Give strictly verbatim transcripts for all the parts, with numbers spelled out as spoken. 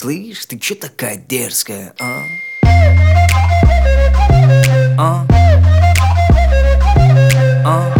Слышь, ты чё такая дерзкая, а? А? А?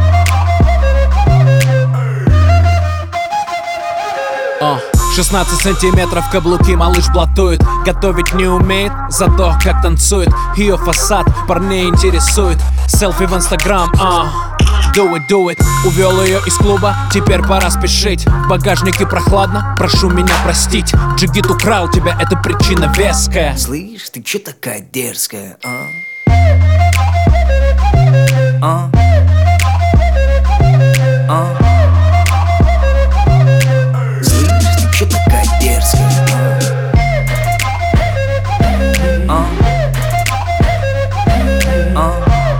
О, шестнадцать сантиметров каблуки, малыш блатует. Готовить не умеет, зато как танцует. Ее фасад парней интересует. Селфи в инстаграм, а Do it, do it. Увел ее из клуба, теперь пора спешить. В багажнике прохладно, прошу меня простить. Джигит украл тебя, это причина веская. Слышь, ты чё такая дерзкая, а? А? А? Слышь, ты чё такая дерзкая, а? А? А?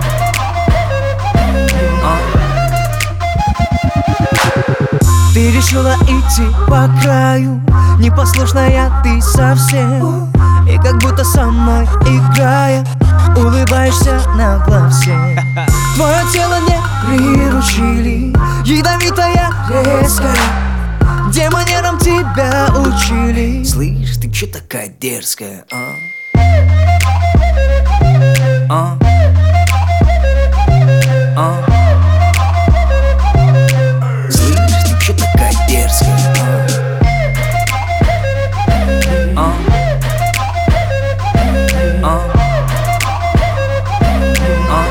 Ты решила идти по краю, непослушная ты совсем. И как будто со мной играя, улыбаешься нагло всем. Твое тело не приручили, ядовитая, резкая. Где манерам тебя учили? Слышь, ты чё такая дерзкая, а? А? А? Слышь, ты чё такая дерзкая, а? А? А? А?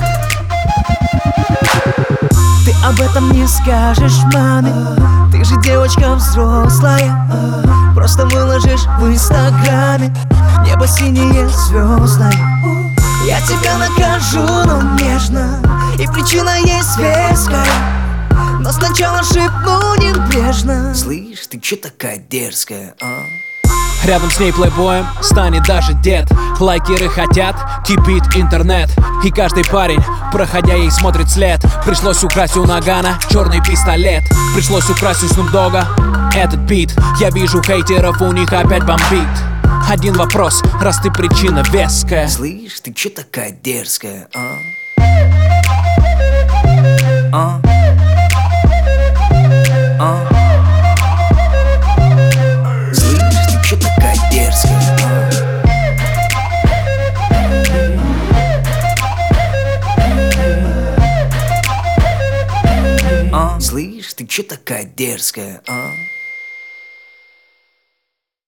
Ты об этом не скажешь маме, ты же девочка взрослая. Просто выложишь в инстаграме небо синее, звездное. Я тебя накажу, но нежно, и причина есть веская. Но сначала шепну небрежно. Слышь, ты чё такая дерзкая, а? Рядом с ней плейбоем станет даже дед. Лайкеры хотят, кипит интернет. И каждый парень, проходя ей, смотрит след. Пришлось украсть у Нагана черный пистолет. Пришлось украсть у Снупдога этот бит. Я вижу хейтеров, у них опять бомбит. Один вопрос, раз ты причина веская. Слышь, ты чё такая дерзкая, а? А? А? Слышь, ты чё такая дерзкая, а? А? Слышь, ты чё такая дерзкая, а?